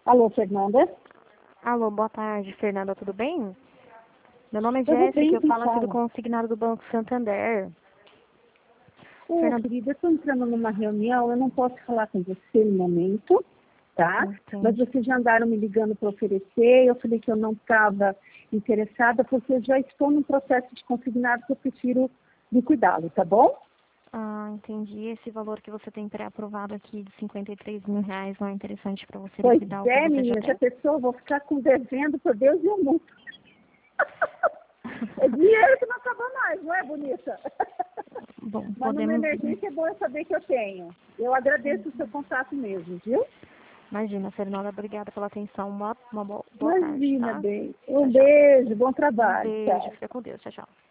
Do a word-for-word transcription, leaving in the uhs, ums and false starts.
Alô, Fernanda? Alô, boa tarde, Fernanda, tudo bem? Meu nome é Tudo Jéssica, bem, eu quem falo aqui do fala? consignado do Banco Santander. Ô, Fernanda, querida, eu estou entrando numa reunião, eu não posso falar com você no momento, tá? Mas entendi. vocês já andaram me ligando para oferecer, eu falei que eu não estava interessada, porque eu já estou num processo de consignado que eu prefiro me cuidá-lo, tá bom? Ah, entendi. Esse valor que você tem pré-aprovado aqui de cinquenta e três mil reais não é interessante para você Pois liquidar o que é, você já menina, já tem? pensou, eu vou ficar com devendo por Deus e o mundo. É dinheiro que não acaba mais, não é, bonita? Bom, Mas numa podemos... emergência é bom eu saber que eu tenho. Eu agradeço o seu contato mesmo, viu? Imagina, Fernanda, obrigada pela atenção. Uma, uma boa, boa tarde, Imagina, tá? bem. Tchau, Um tchau. beijo, bom Um trabalho. beijo, Tchau. fica com Deus. Tchau, tchau.